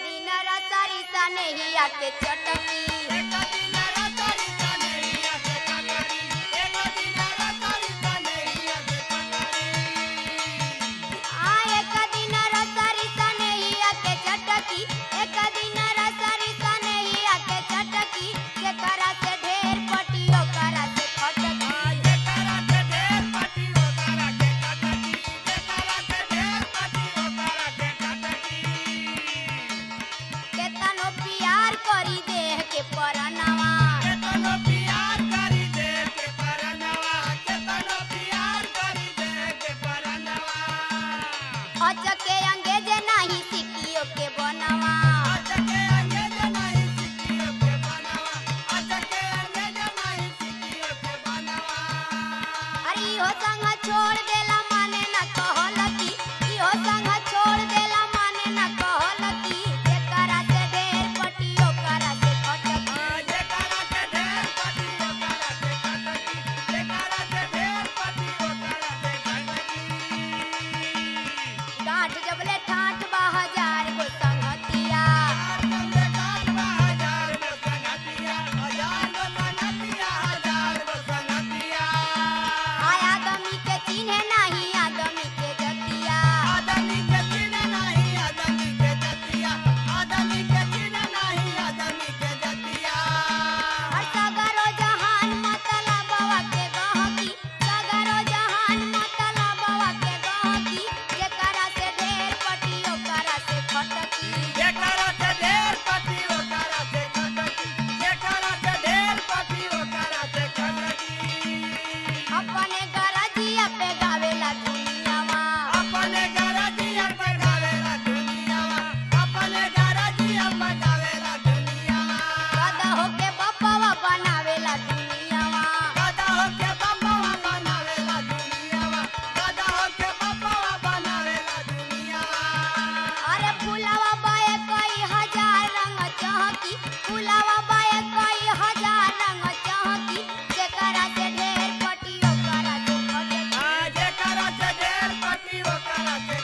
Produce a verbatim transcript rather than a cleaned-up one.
दिन रसरी सनेहिया के चटकी एक दिन रसरी सनेहिया के चटकी एक दिन रसरी सनेहिया के चटकी आ एक दिन रसरी सनेहिया के चटकी एक दिन रसरी सनेहिया के चटकी जेकरा से ढेर पटियो करा से खटकी जेकरा से ढेर पटी ओकरा के चटकी जेकरा से ढेर पटी ओकरा के चटकी केतनो प्यार करी देह के परनवा केतनो प्यार करी दे के परनवा केतनो प्यार करी दे के परनवा अचके अंगेज नाही सिकियो के बनवा अचके अंगेज नहीं सिकियो के बनवा अचके अंगेज नहीं सिकियो के बनवा अरे इहो संग छोड़ देला माने न कहलकी इहो संग छोड़ देला माने न कहलकी जेकरा से ढेर पटियो करा से खटकी जेकरा से ढेर पटी ओकरा से चटकी जेकरा से ढेर पटी ओकरा से चटकी गांठ जबले ठाठ बा हजार गो संगतिया जबले गांठ बा हजार गो संगतिया हजार गो संगतिया हजार गो संगतिया आय आदमी के चिन्हे नाही आदमी के जतिया आदमी के चिन्ह नहीं आदमी के जतिया आदमी के चिन्ह नहीं आदमी के जतिया हर सगरो जहान मतलब बवा के गहकी सगरो जहान मतलब बवा के गहकी जेकरा से ढेर पटियो करा से खटकी जेकरा से ढेर पटी ओकरा से चटकी जेकरा से ढेर पटी ओकरा से चटकी अपने गरजिया पे गावेला दुनियावा अपने गरजिया पे गावेला दुनियावा अपने गरजिया पे गावेला दुनियावा गदा होके बप्पवा बनावेला दुनियावा गदा होके बप्पवा बनावेला दुनियावा गदा होके बप्पवा बनावेला दुनियावा अरे फुलावा बाए कई हजार रंग चहकी फुलावा बाए कई हजार रंग चहकी जेकरा से ढेर पटियो करा से खटकी जेकरा से ढेर पटी ओकरा से